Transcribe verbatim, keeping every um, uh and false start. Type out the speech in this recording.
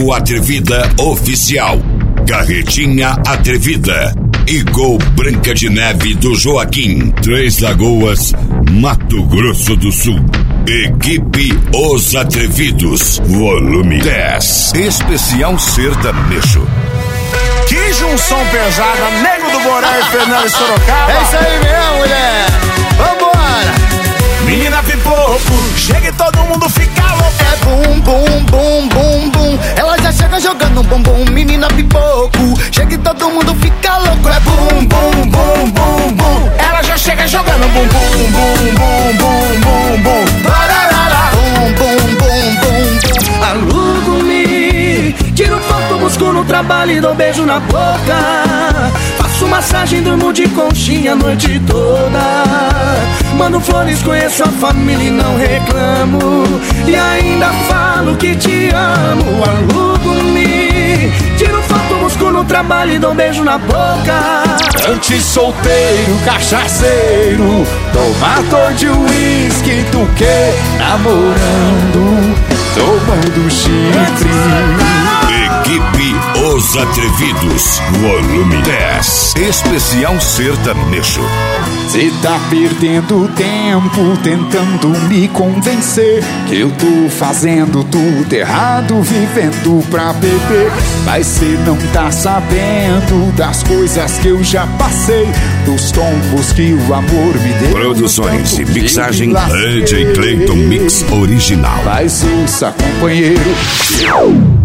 Bloco Atrevida Oficial, Carretinha Atrevida e Gol Branca de Neve do Joaquim, Três Lagoas, Mato Grosso do Sul. Equipe Os Atrevidos, volume dez, especial sertanejo. Que junção pesada, Nego do Borel e Fernando Sorocaba. É isso aí mesmo, mulher. Vambora. Menina pipoco, chega e todo mundo fica louco. É bum, bum, bum, bum, bum. Ela já chega jogando bumbum. Menina pipoco, chega e todo mundo fica louco. É bum, bum, bum, bum, bum. Ela já chega jogando bum, bum, bum, bum, bum, bum, bum. Bararara. Bum, bum, bum, bum, bum. Alugo-me, tiro foto, busco no trabalho e dou beijo na boca. Faço massagem, durmo de conchinha a noite toda. Mando flores, conheço a família e não reclamo. E ainda falo que te amo. Alugo-me, tiro foto, busco no trabalho e dou beijo na boca. Antes solteiro, cachaceiro, tomador de uísque, tu que namorando, tomando chifre. Equipe Os Atrevidos, volume dez, especial sertanejo. Cê tá perdendo tempo tentando me convencer que eu tô fazendo tudo errado, vivendo pra beber. Mas cê não tá sabendo das coisas que eu já passei, dos tombos que o amor me deu. Produções e mixagem D J Clayton Mix Original. Mas ouça, companheiro.